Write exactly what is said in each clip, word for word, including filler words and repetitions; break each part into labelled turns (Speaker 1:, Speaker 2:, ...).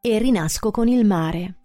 Speaker 1: e rinasco con il mare.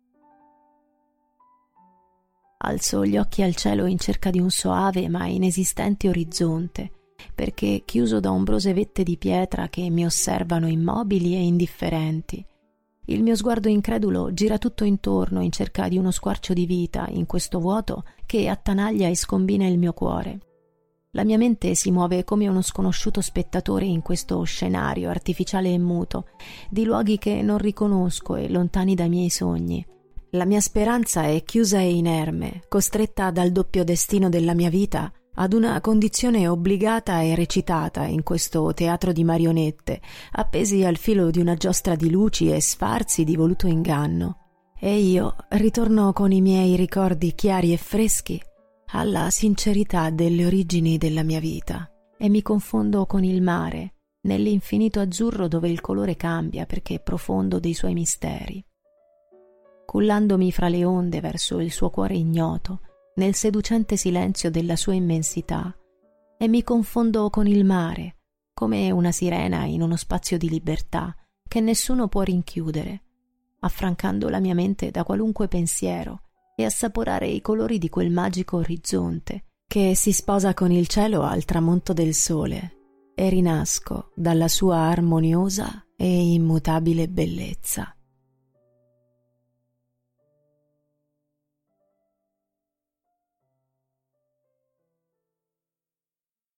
Speaker 1: Alzo gli occhi al cielo in cerca di un soave ma inesistente orizzonte, perché chiuso da ombrose vette di pietra che mi osservano immobili e indifferenti. Il mio sguardo incredulo gira tutto intorno in cerca di uno squarcio di vita in questo vuoto che attanaglia e scombina il mio cuore. La mia mente si muove come uno sconosciuto spettatore in questo scenario artificiale e muto, di luoghi che non riconosco e lontani dai miei sogni. La mia speranza è chiusa e inerme, costretta dal doppio destino della mia vita ad una condizione obbligata e recitata in questo teatro di marionette, appesi al filo di una giostra di luci e sfarzi di voluto inganno. E io ritorno con i miei ricordi chiari e freschi alla sincerità delle origini della mia vita e mi confondo con il mare, nell'infinito azzurro dove il colore cambia perché è profondo dei suoi misteri. Cullandomi fra le onde verso il suo cuore ignoto, nel seducente silenzio della sua immensità, e mi confondo con il mare, come una sirena in uno spazio di libertà che nessuno può rinchiudere, affrancando la mia mente da qualunque pensiero e assaporare i colori di quel magico orizzonte che si sposa con il cielo al tramonto del sole, e rinasco dalla sua armoniosa e immutabile bellezza.